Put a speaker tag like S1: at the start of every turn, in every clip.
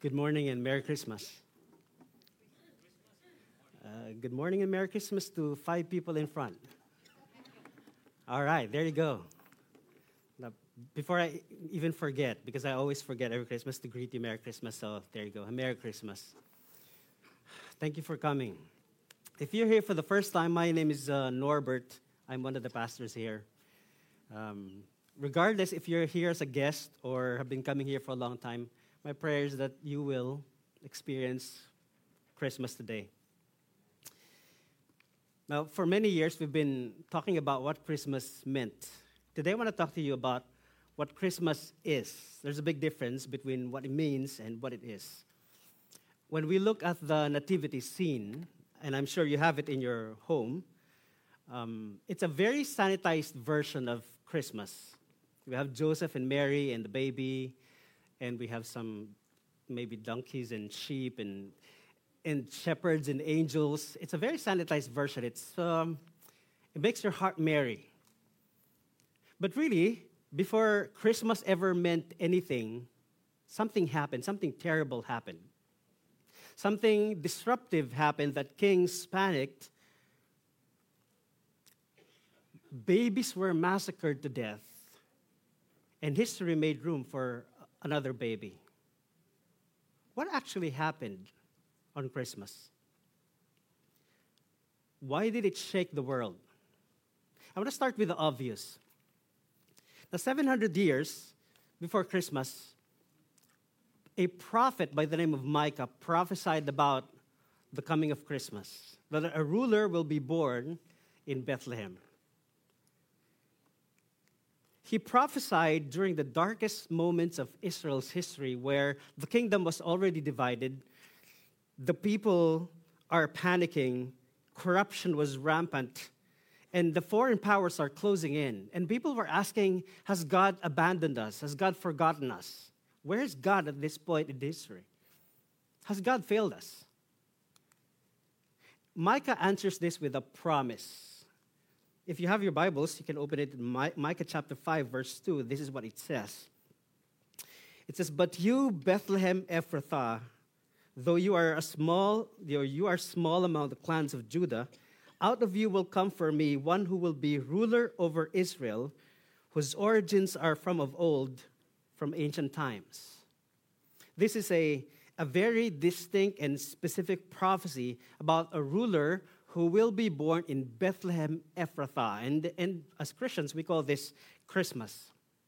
S1: Good morning and Merry Christmas. Good morning and Merry Christmas to 5 people in front. All right, there you go. Now, before I even forget, because I always forget every Christmas to greet you Merry Christmas, so there you go, Merry Christmas. Thank you for coming. If you're here for the first time, my name is Norbert. I'm one of the pastors here. Regardless if you're here as a guest or have been coming here for a long time, my prayer is that you will experience Christmas today. Now, for many years, we've been talking about what Christmas meant. Today, I want to talk to you about what Christmas is. There's a big difference between what it means and what it is. When we look at the nativity scene, and I'm sure you have it in your home, it's a very sanitized version of Christmas. We have Joseph and Mary and the baby, and we have some maybe donkeys and sheep and shepherds and angels. It's a very sanitized version. It makes your heart merry. But really, before Christmas ever meant anything, something happened. Something terrible happened. Something disruptive happened that kings panicked. Babies were massacred to death. And history made room for another baby. What actually happened on Christmas? Why did it shake the world? I want to start with the obvious. Now, 700 years before Christmas, a prophet by the name of Micah prophesied about the coming of Christmas, that a ruler will be born in Bethlehem. He prophesied during the darkest moments of Israel's history, where the kingdom was already divided, the people are panicking, corruption was rampant, and the foreign powers are closing in. And people were asking, has God abandoned us? Has God forgotten us? Where is God at this point in history? Has God failed us? Micah answers this with a promise. If you have your Bibles, you can open it in Micah chapter 5, verse 2. This is what it says. It says, "But you, Bethlehem Ephrathah, though you are small among the clans of Judah, out of you will come for me one who will be ruler over Israel, whose origins are from of old, from ancient times." This is a very distinct and specific prophecy about a ruler who will be born in Bethlehem Ephrathah. And as Christians, we call this Christmas.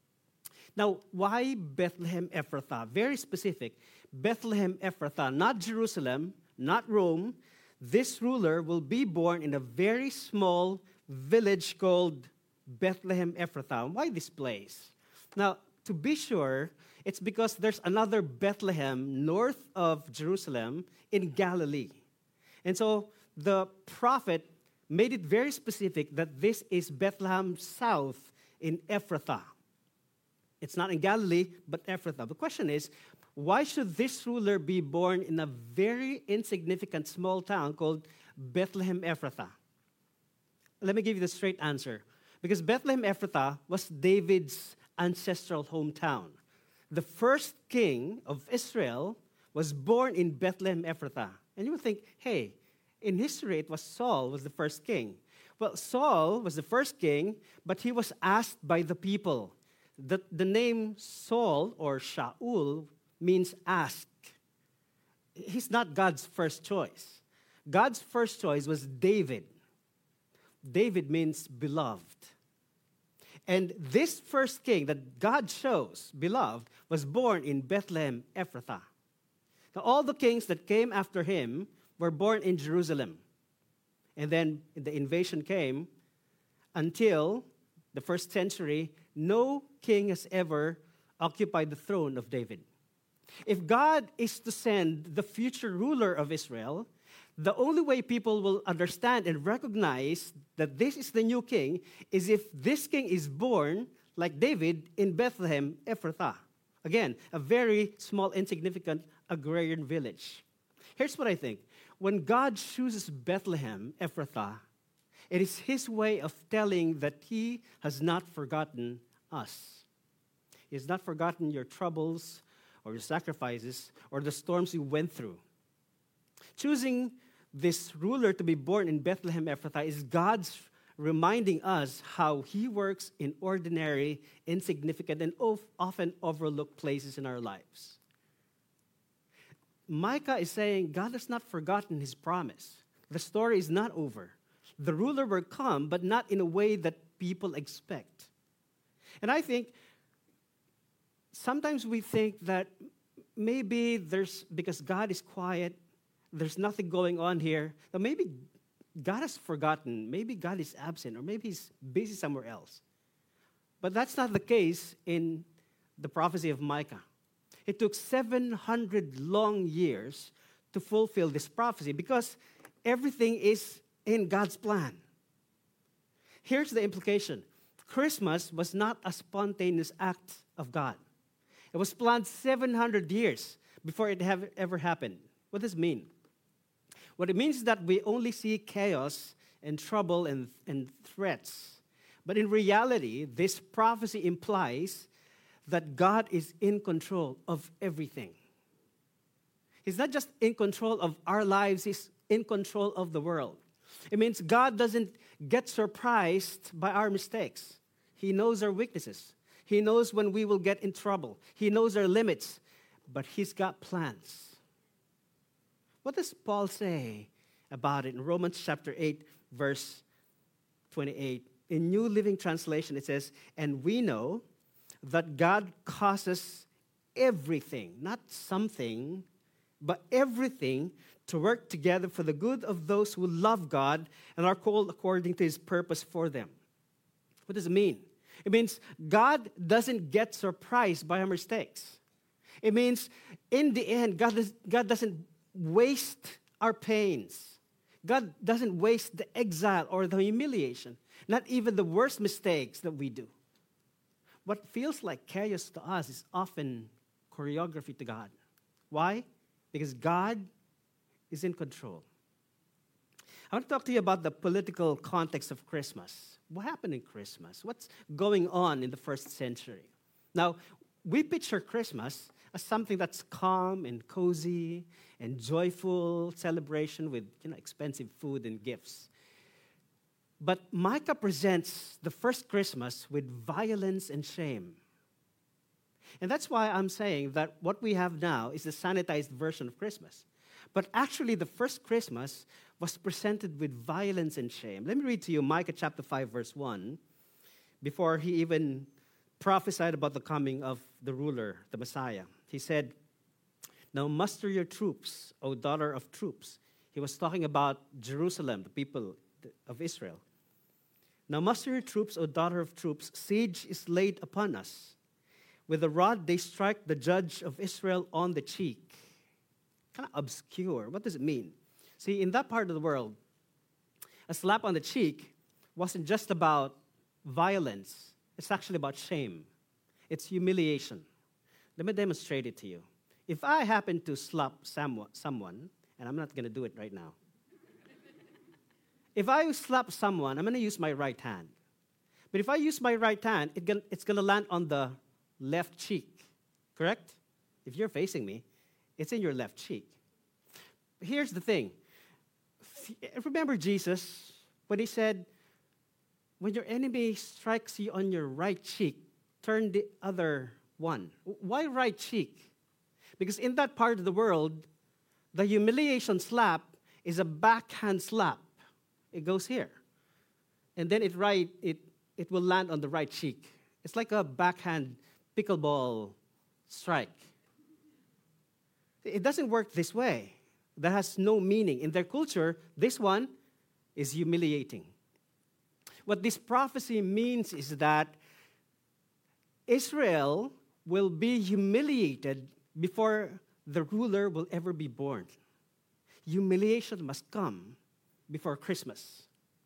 S1: Now, why Bethlehem Ephrathah? Very specific. Bethlehem Ephrathah, not Jerusalem, not Rome. This ruler will be born in a very small village called Bethlehem Ephrathah. Why this place? Now, to be sure, it's because there's another Bethlehem north of Jerusalem in Galilee. And so the prophet made it very specific that this is Bethlehem south in Ephrathah. It's not in Galilee, but Ephrathah. The question is, why should this ruler be born in a very insignificant small town called Bethlehem Ephrathah? Let me give you the straight answer. Because Bethlehem Ephrathah was David's ancestral hometown. The first king of Israel was born in Bethlehem Ephrathah. And you would think, hey, in history, it was Saul was the first king. Well, Saul was the first king, but he was asked by the people. The name Saul or Shaul means ask. He's not God's first choice. God's first choice was David. David means beloved. And this first king that God chose, beloved, was born in Bethlehem Ephrathah. Now, all the kings that came after him were born in Jerusalem. And then the invasion came until the first century. No king has ever occupied the throne of David. If God is to send the future ruler of Israel, the only way people will understand and recognize that this is the new king is if this king is born, like David, in Bethlehem Ephrathah. Again, a very small, insignificant agrarian village. Here's what I think. When God chooses Bethlehem Ephrathah, it is his way of telling that he has not forgotten us. He has not forgotten your troubles or your sacrifices, or the storms you went through. Choosing this ruler to be born in Bethlehem Ephrathah is God's reminding us how he works in ordinary, insignificant, and often overlooked places in our lives. Micah is saying God has not forgotten his promise. The story is not over. The ruler will come, but not in a way that people expect. And I think sometimes we think that maybe because God is quiet, there's nothing going on here, that maybe God has forgotten, maybe God is absent, or maybe he's busy somewhere else. But that's not the case in the prophecy of Micah. It took 700 long years to fulfill this prophecy because everything is in God's plan. Here's the implication. Christmas was not a spontaneous act of God. It was planned 700 years before it ever happened. What does it mean? What it means is that we only see chaos and trouble and threats. But in reality, this prophecy implies that God is in control of everything. He's not just in control of our lives, he's in control of the world. It means God doesn't get surprised by our mistakes. He knows our weaknesses. He knows when we will get in trouble. He knows our limits, but he's got plans. What does Paul say about it in Romans chapter 8, verse 28? In New Living Translation, it says, "And we know that God causes everything, not something, but everything to work together for the good of those who love God and are called according to his purpose for them." What does it mean? It means God doesn't get surprised by our mistakes. It means in the end, God doesn't waste our pains. God doesn't waste the exile or the humiliation, not even the worst mistakes that we do. What feels like chaos to us is often choreography to God. Why? Because God is in control. I want to talk to you about the political context of Christmas. What happened in Christmas? What's going on in the first century? Now, we picture Christmas as something that's calm and cozy and joyful celebration with expensive food and gifts. But Micah presents the first Christmas with violence and shame. And that's why I'm saying that what we have now is the sanitized version of Christmas. But actually, the first Christmas was presented with violence and shame. Let me read to you Micah chapter 5, verse 1, before he even prophesied about the coming of the ruler, the Messiah. He said, "Now muster your troops, O daughter of troops." He was talking about Jerusalem, the people of Israel. "Now muster your troops, O daughter of troops. Siege is laid upon us. With a rod they strike the judge of Israel on the cheek." Kind of obscure. What does it mean? See, in that part of the world, a slap on the cheek wasn't just about violence. It's actually about shame. It's humiliation. Let me demonstrate it to you. If I happen to slap someone, and I'm not going to do it right now. If I slap someone, I'm going to use my right hand. But if I use my right hand, it's going to land on the left cheek, correct? If you're facing me, it's in your left cheek. Here's the thing. Remember Jesus when he said, when your enemy strikes you on your right cheek, turn the other one. Why right cheek? Because in that part of the world, the humiliation slap is a backhand slap. It goes here. And then it will land on the right cheek. It's like a backhand pickleball strike. It doesn't work this way. That has no meaning. In their culture, this one is humiliating. What this prophecy means is that Israel will be humiliated before the ruler will ever be born. Humiliation must come before Christmas.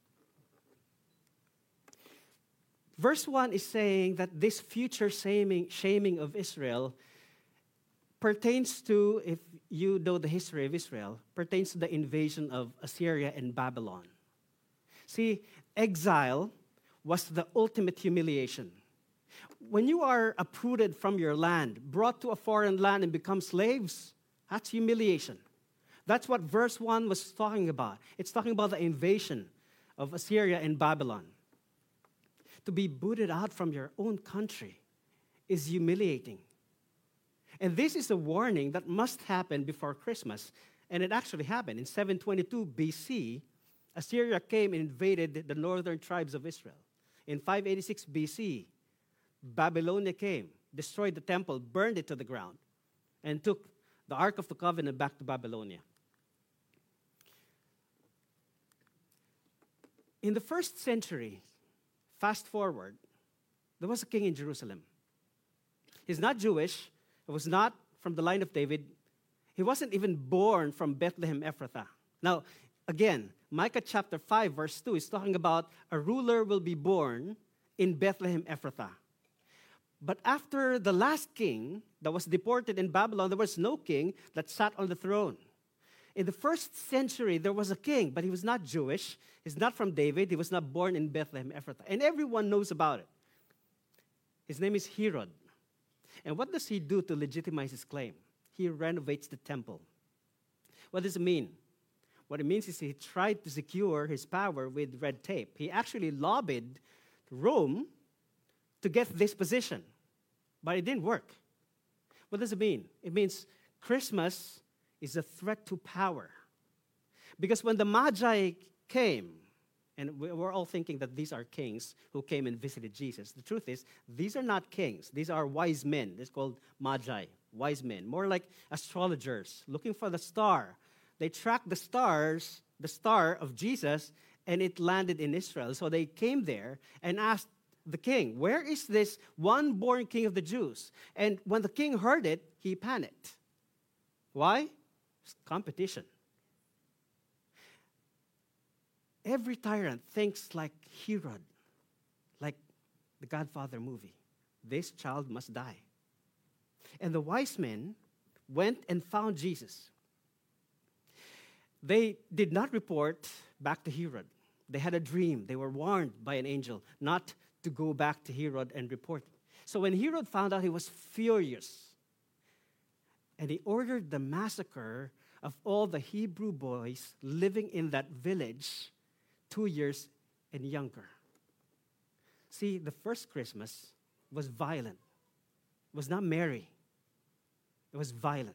S1: Verse 1 is saying that this future shaming of Israel pertains to, if you know the history of Israel, pertains to the invasion of Assyria and Babylon. See, exile was the ultimate humiliation. When you are uprooted from your land, brought to a foreign land and become slaves, that's humiliation. That's what verse 1 was talking about. It's talking about the invasion of Assyria and Babylon. To be booted out from your own country is humiliating. And this is a warning that must happen before Christmas. And it actually happened. In 722 BC, Assyria came and invaded the northern tribes of Israel. In 586 BC, Babylonia came, destroyed the temple, burned it to the ground, and took the Ark of the Covenant back to Babylonia. In the first century, fast forward, there was a king in Jerusalem. He's not Jewish. He was not from the line of David. He wasn't even born from Bethlehem Ephrathah. Now, again, Micah chapter 5, verse 2 is talking about a ruler will be born in Bethlehem Ephrathah. But after the last king that was deported in Babylon, there was no king that sat on the throne. In the first century, there was a king, but he was not Jewish. He's not from David. He was not born in Bethlehem Ephrathah. And everyone knows about it. His name is Herod. And what does he do to legitimize his claim? He renovates the temple. What does it mean? What it means is he tried to secure his power with red tape. He actually lobbied Rome to get this position, but it didn't work. What does it mean? It means Christmas is a threat to power. Because when the Magi came, and we're all thinking that these are kings who came and visited Jesus. The truth is, these are not kings. These are wise men. It's called Magi, wise men. More like astrologers looking for the star. They tracked the star of Jesus, and it landed in Israel. So they came there and asked the king, where is this one born king of the Jews? And when the king heard it, he panicked. Why? It's competition. Every tyrant thinks like Herod, like the Godfather movie. This child must die. And the wise men went and found Jesus. They did not report back to Herod. They had a dream. They were warned by an angel not to go back to Herod and report. So when Herod found out, he was furious. And he ordered the massacre of all the Hebrew boys living in that village 2 years and younger. See, the first Christmas was violent. It was not merry. It was violent.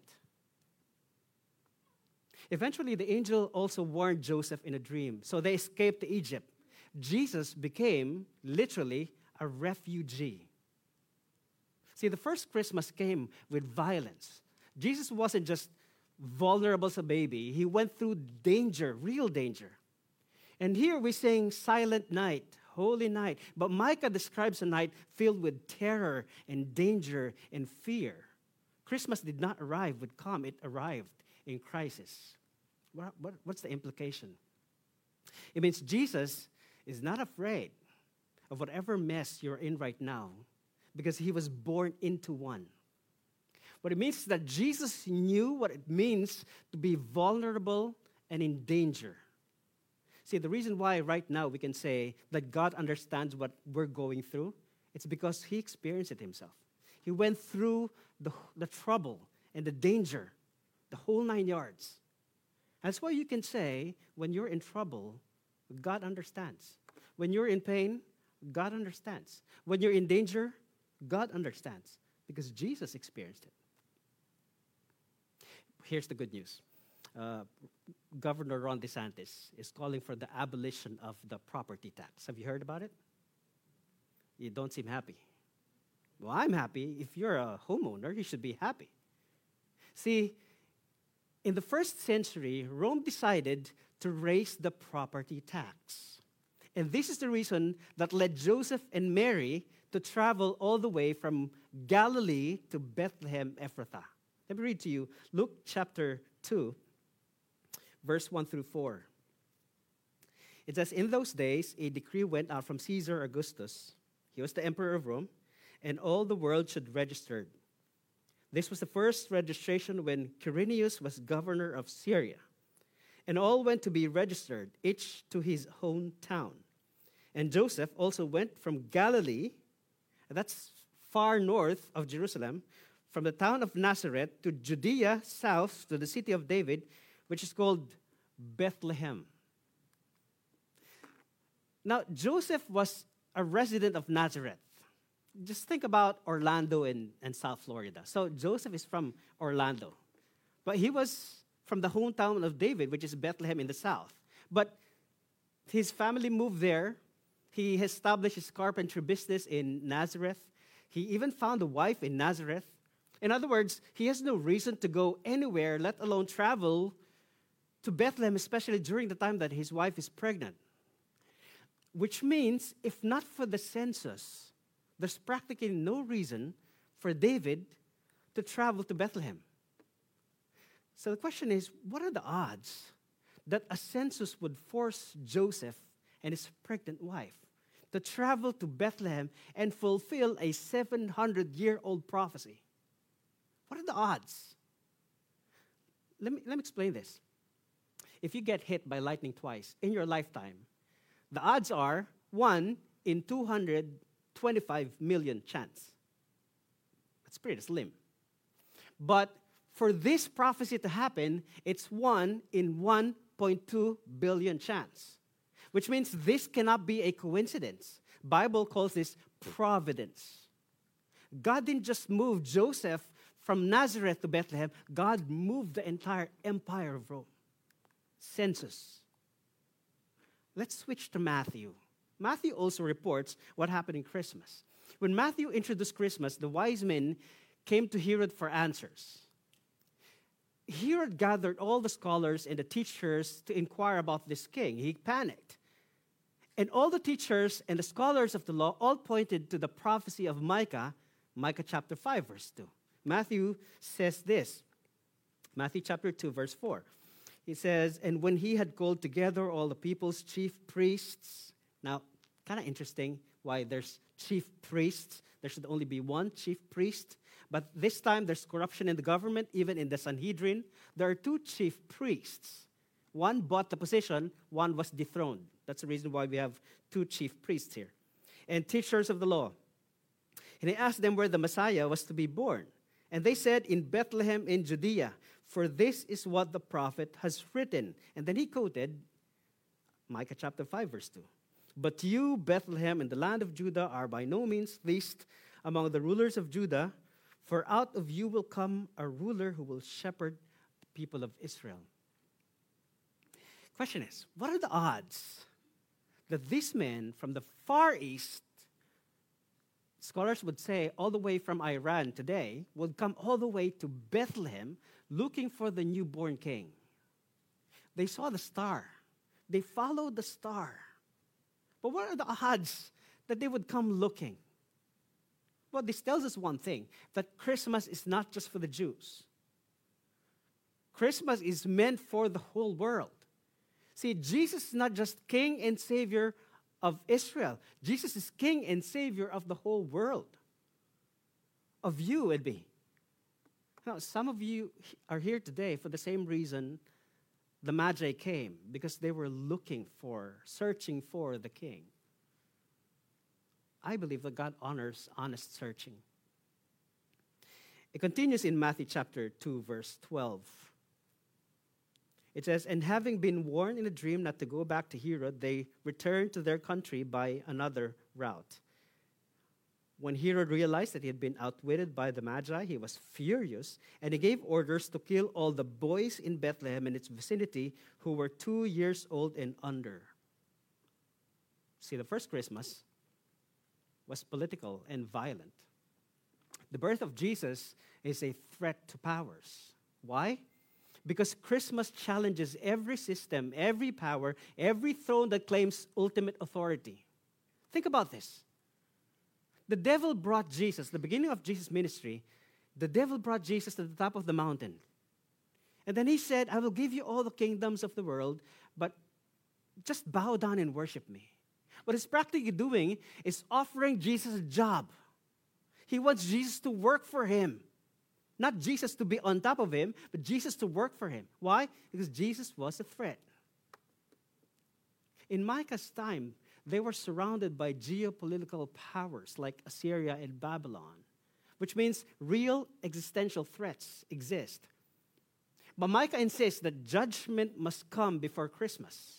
S1: Eventually, the angel also warned Joseph in a dream, so they escaped to Egypt. Jesus became literally a refugee. See, the first Christmas came with violence. Jesus wasn't just vulnerable as a baby. He went through danger, real danger. And here we sing Silent Night, Holy Night. But Micah describes a night filled with terror and danger and fear. Christmas did not arrive with calm. It arrived in crisis. What's the implication? It means Jesus is not afraid of whatever mess you're in right now because he was born into one. What it means is that Jesus knew what it means to be vulnerable and in danger. See, the reason why right now we can say that God understands what we're going through, it's because he experienced it himself. He went through the trouble and the danger, the whole 9 yards. That's why you can say, when you're in trouble, God understands. When you're in pain, God understands. When you're in danger, God understands, because Jesus experienced it. Here's the good news. Governor Ron DeSantis is calling for the abolition of the property tax. Have you heard about it? You don't seem happy. Well, I'm happy. If you're a homeowner, you should be happy. See, in the first century, Rome decided to raise the property tax. And this is the reason that led Joseph and Mary to travel all the way from Galilee to Bethlehem Ephrathah. Let me read to you Luke chapter 2, verse 1 through 4. It says, in those days, a decree went out from Caesar Augustus. He was the emperor of Rome, and all the world should register. This was the first registration when Quirinius was governor of Syria. And all went to be registered, each to his own town. And Joseph also went from Galilee, That's far north of Jerusalem, from the town of Nazareth to Judea, south to the city of David, which is called Bethlehem. Now, Joseph was a resident of Nazareth. Just think about Orlando and South Florida. So Joseph is from Orlando. But he was from the hometown of David, which is Bethlehem in the south. But his family moved there. He established his carpentry business in Nazareth. He even found a wife in Nazareth. In other words, he has no reason to go anywhere, let alone travel to Bethlehem, especially during the time that his wife is pregnant. Which means, if not for the census, there's practically no reason for David to travel to Bethlehem. So the question is, what are the odds that a census would force Joseph and his pregnant wife to travel to Bethlehem and fulfill a 700-year-old prophecy? What are the odds? Let me explain this. If you get hit by lightning twice in your lifetime, the odds are 1 in 225 million chance. That's pretty slim. But for this prophecy to happen, it's 1 in 1.2 billion chance, which means this cannot be a coincidence. Bible calls this providence. God didn't just move Joseph from Nazareth to Bethlehem. God moved the entire empire of Rome. Census. Let's switch to Matthew. Matthew also reports what happened in Christmas. When Matthew introduced Christmas, the wise men came to Herod for answers. Herod gathered all the scholars and the teachers to inquire about this king. He panicked. And all the teachers and the scholars of the law all pointed to the prophecy of Micah, Micah chapter 5, verse 2. Matthew says this, Matthew chapter 2, verse 4. He says, and when he had called together all the people's chief priests. Now, kind of interesting why there's chief priests. There should only be one chief priest. But this time, there's corruption in the government, even in the Sanhedrin. There are two chief priests. One bought the position, one was dethroned. That's the reason why we have two chief priests here. And teachers of the law. And he asked them where the Messiah was to be born. And they said, in Bethlehem in Judea, for this is what the prophet has written. And then he quoted Micah chapter 5, verse 2. But you, Bethlehem, in the land of Judah, are by no means least among the rulers of Judah, for out of you will come a ruler who will shepherd the people of Israel. Question is, what are the odds that this man from the Far East, scholars would say all the way from Iran today, would come all the way to Bethlehem looking for the newborn king? They saw the star. They followed the star. But what are the odds that they would come looking? Well, this tells us one thing, that Christmas is not just for the Jews. Christmas is meant for the whole world. See, Jesus is not just King and Savior of Israel. Jesus is King and Savior of the whole world. Of you and me. Now, some of you are here today for the same reason the Magi came, because they were searching for the King. I believe that God honors honest searching. It continues in Matthew chapter 2, verse 12. It says, and having been warned in a dream not to go back to Herod, they returned to their country by another route. When Herod realized that he had been outwitted by the Magi, he was furious, and he gave orders to kill all the boys in Bethlehem and its vicinity who were 2 years old and under. See, the first Christmas was political and violent. The birth of Jesus is a threat to powers. Why? Because Christmas challenges every system, every power, every throne that claims ultimate authority. Think about this. The devil brought Jesus, the beginning of Jesus' ministry, the devil brought Jesus to the top of the mountain. And then he said, I will give you all the kingdoms of the world, but just bow down and worship me. What he's practically doing is offering Jesus a job. He wants Jesus to work for him. Not Jesus to be on top of him, but Jesus to work for him. Why? Because Jesus was a threat. In Micah's time, they were surrounded by geopolitical powers like Assyria and Babylon, which means real existential threats exist. But Micah insists that judgment must come before Christmas.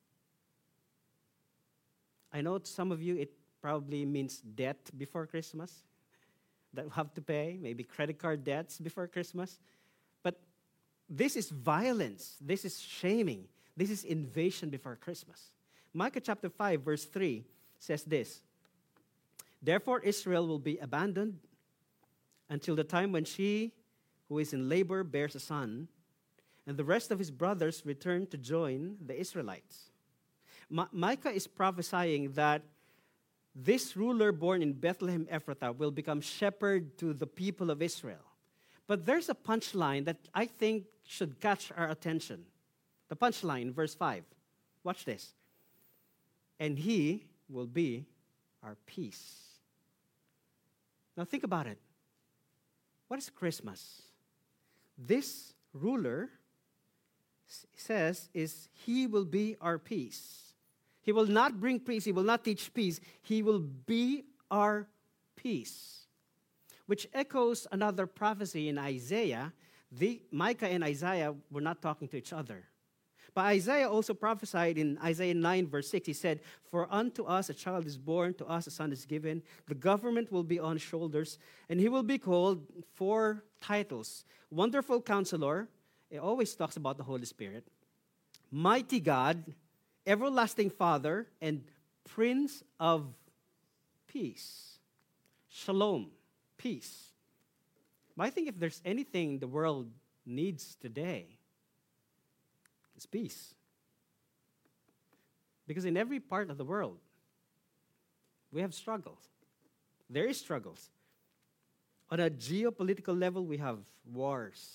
S1: I know to some of you it probably means debt before Christmas that we have to pay, maybe credit card debts before Christmas. But this is violence. This is shaming. This is invasion before Christmas. Micah chapter 5, verse 3 says this: Therefore Israel will be abandoned until the time when she who is in labor bears a son, and the rest of his brothers return to join the Israelites. Micah is prophesying that this ruler born in Bethlehem Ephrathah will become shepherd to the people of Israel. But there's a punchline that I think should catch our attention. The punchline, verse 5. Watch this. And he will be our peace. Now think about it. What is Christmas? This ruler says is he will be our peace. He will not bring peace. He will not teach peace. He will be our peace, which echoes another prophecy in Isaiah. Micah and Isaiah were not talking to each other. But Isaiah also prophesied in Isaiah 9, verse 6. He said, For unto us a child is born, to us a son is given. The government will be on his shoulders, and he will be called 4 titles. Wonderful Counselor. It always talks about the Holy Spirit. Mighty God, Everlasting Father, and Prince of Peace. Shalom, peace. But I think if there's anything the world needs today, it's peace. Because in every part of the world, we have struggles. There is struggles. On a geopolitical level, we have wars.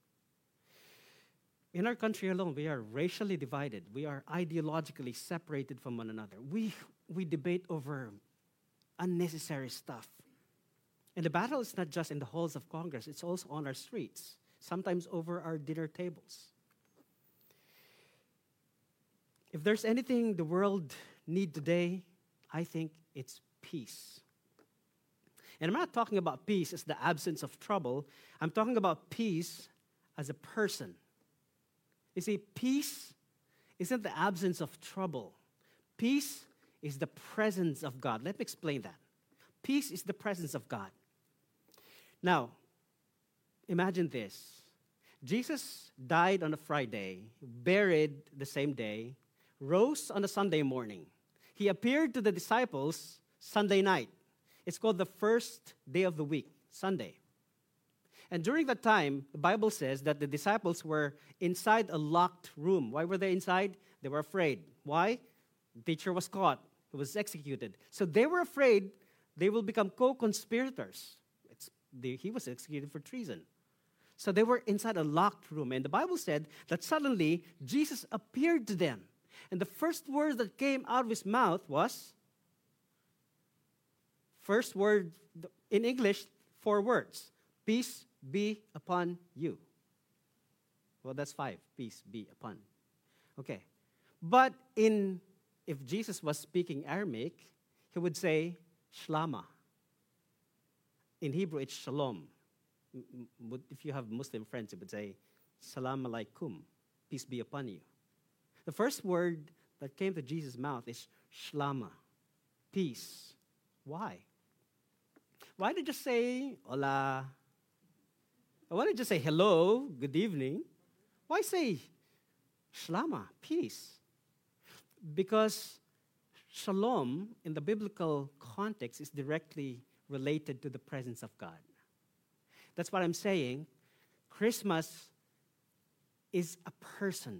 S1: In our country alone, we are racially divided. We are ideologically separated from one another. We debate over unnecessary stuff. And the battle is not just in the halls of Congress, it's also on our streets, sometimes over our dinner tables. If there's anything the world needs today, I think it's peace. And I'm not talking about peace as the absence of trouble. I'm talking about peace as a person. You see, peace isn't the absence of trouble. Peace is the presence of God. Let me explain that. Peace is the presence of God. Now, imagine this. Jesus died on a Friday, buried the same day, rose on a Sunday morning. He appeared to the disciples Sunday night. It's called the first day of the week, Sunday. And during that time, the Bible says that the disciples were inside a locked room. Why were they inside? They were afraid. Why? The teacher was caught. He was executed. So they were afraid they will become co-conspirators. He was executed for treason. So they were inside a locked room. And the Bible said that suddenly Jesus appeared to them. And the first word that came out of his mouth was, first word in English, 4 words. Peace be upon you. Well, that's 5. Peace be upon. Okay. But if Jesus was speaking Aramaic, he would say, Shlama. In Hebrew, it's shalom. If you have Muslim friends, it would say, Salam alaikum. Peace be upon you. The first word that came to Jesus' mouth is shlama. Peace. Why? Why did you say, hola? Why did you just say hello, good evening? Why say shlama, peace? Because shalom in the biblical context is directly related to the presence of God. That's what I'm saying. Christmas is a person.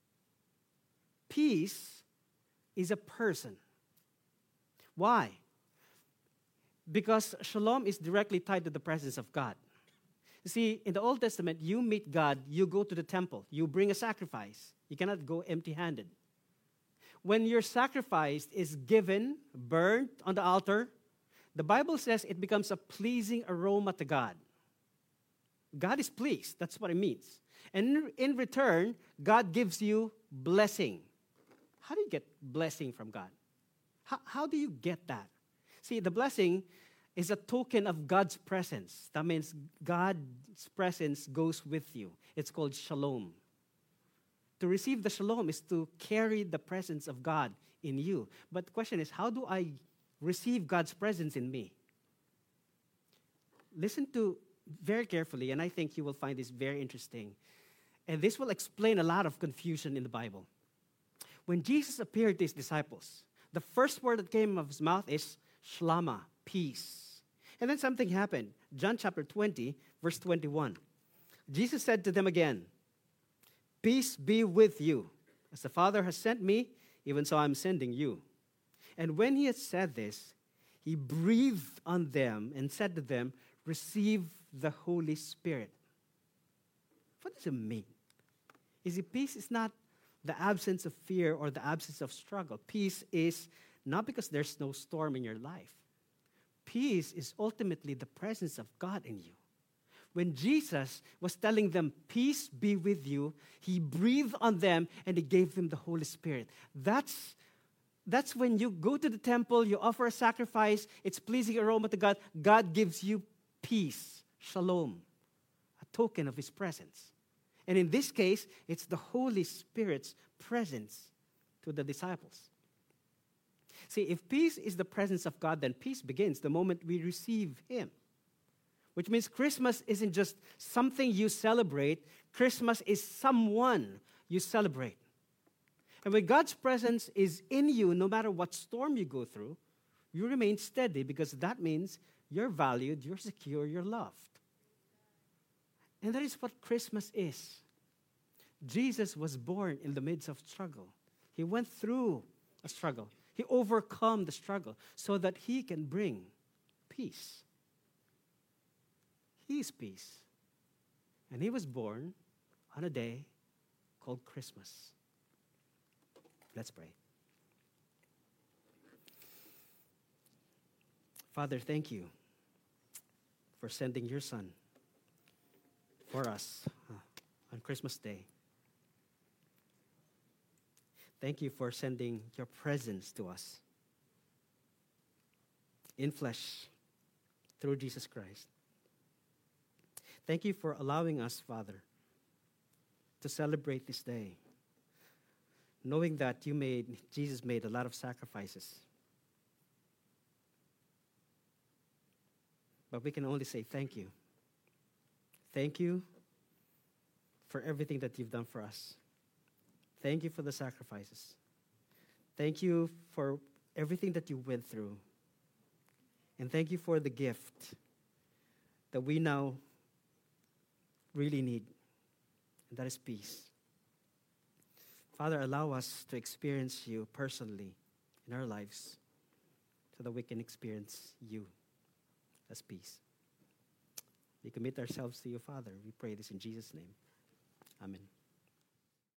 S1: Peace is a person. Why? Because shalom is directly tied to the presence of God. You see, in the Old Testament, you meet God, you go to the temple, you bring a sacrifice. You cannot go empty-handed. When your sacrifice is given, burnt on the altar, the Bible says it becomes a pleasing aroma to God. God is pleased. That's what it means. And in return, God gives you blessing. How do you get blessing from God? How do you get that? See, the blessing is a token of God's presence. That means God's presence goes with you. It's called shalom. To receive the shalom is to carry the presence of God in you. But the question is, how do I receive God's presence in me? Listen to very carefully, and I think you will find this very interesting. And this will explain a lot of confusion in the Bible. When Jesus appeared to his disciples, the first word that came out of his mouth is shalom, peace. And then something happened. John chapter 20, verse 21. Jesus said to them again, peace be with you. As the Father has sent me, even so I'm sending you. And when he had said this, he breathed on them and said to them, receive the Holy Spirit. What does it mean? You see, peace is not the absence of fear or the absence of struggle. Peace is not because there's no storm in your life. Peace is ultimately the presence of God in you. When Jesus was telling them, peace be with you, he breathed on them and he gave them the Holy Spirit. That's when you go to the temple, you offer a sacrifice, it's pleasing aroma to God. God gives you peace, shalom, a token of his presence. And in this case, it's the Holy Spirit's presence to the disciples. See, if peace is the presence of God, then peace begins the moment we receive him. Which means Christmas isn't just something you celebrate. Christmas is someone you celebrate. And when God's presence is in you, no matter what storm you go through, you remain steady because that means you're valued, you're secure, you're loved. And that is what Christmas is. Jesus was born in the midst of struggle. He went through a struggle. He overcome the struggle so that he can bring peace. He is peace. And he was born on a day called Christmas. Let's pray. Father, thank you for sending your Son for us on Christmas Day. Thank you for sending your presence to us in flesh through Jesus Christ. Thank you for allowing us, Father, to celebrate this day, knowing that Jesus made a lot of sacrifices. But we can only say thank you. Thank you for everything that you've done for us. Thank you for the sacrifices. Thank you for everything that you went through. And thank you for the gift that we now really need, and that is peace. Father, allow us to experience you personally in our lives so that we can experience you as peace. We commit ourselves to you, Father. We pray this in Jesus' name. Amen.